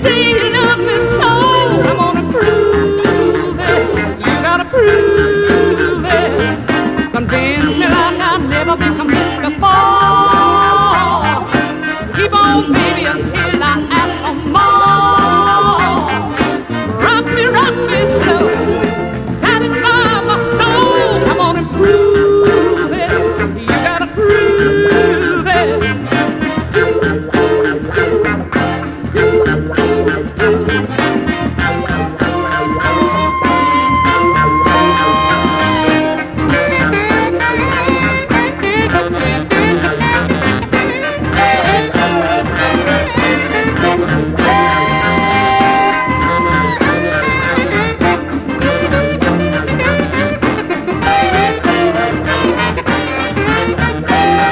say you love me so, I'm gonna prove it. You gotta prove it. Convince me like I've never been convinced before. Keep on being